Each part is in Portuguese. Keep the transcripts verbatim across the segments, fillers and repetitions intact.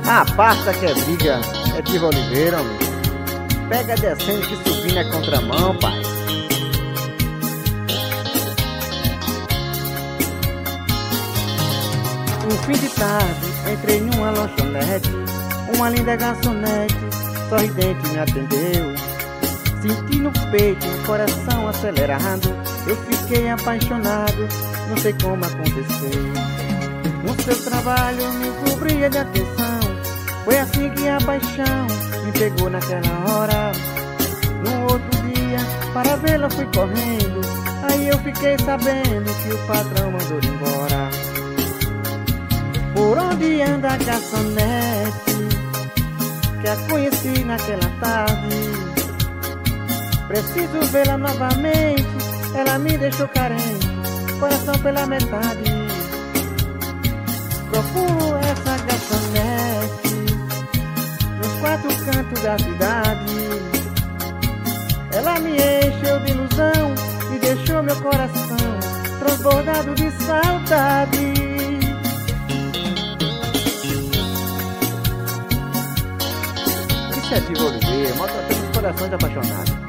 A pasta que é briga é de Oliveira, homem. Pega descendo que subindo é contramão, pai. Um fim de tarde, entrei numa lanchonete. Uma linda garçonete, sorridente me atendeu. Senti no peito, o coração acelerado. Eu fiquei apaixonado, não sei como aconteceu. No seu trabalho me cobria de atenção. Foi assim que a paixão me pegou naquela hora. No outro dia, para vê-la fui correndo. Aí eu fiquei sabendo que o patrão mandou embora. Por onde anda a garçonete, que a conheci naquela tarde. Preciso vê-la novamente, ela me deixou carente, coração pela metade. Procuro essa garçonete nos quatro cantos da cidade. Ela me encheu de ilusão e deixou meu coração transbordado de saudade. Isso é de Oliveira, maltratando os corações apaixonados.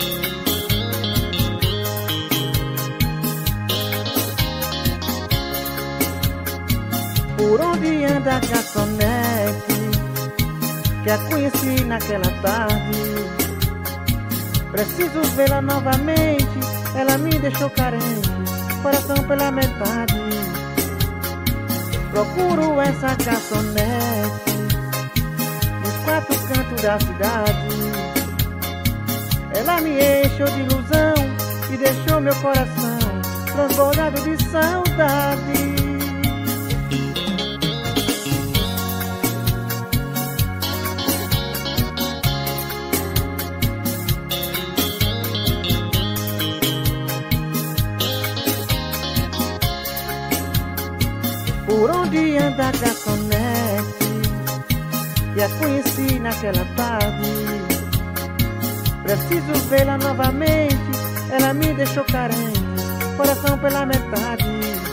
Por onde anda a garçonete, que a conheci naquela tarde. Preciso vê-la novamente, ela me deixou carente, coração pela metade. Procuro essa garçonete nos quatro cantos da cidade. Ela me encheu de ilusão e deixou meu coração transbordado de saudade. Por onde anda a garçonete, que a conheci naquela tarde. Preciso vê-la novamente, ela me deixou carente, coração pela metade.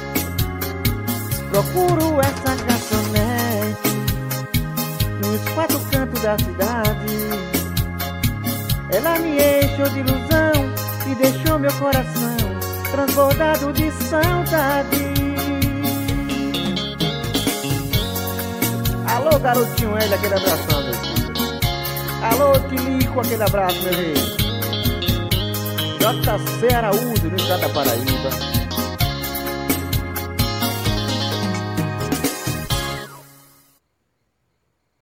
Procuro essa garçonete nos quatro cantos da cidade. Ela me encheu de ilusão e deixou meu coração transbordado de saudade. Alô, garotinho, ele, aquele abração, meu filho. Alô, Tilico, aquele abraço, meu rei. J C Araújo, no estado da Paraíba.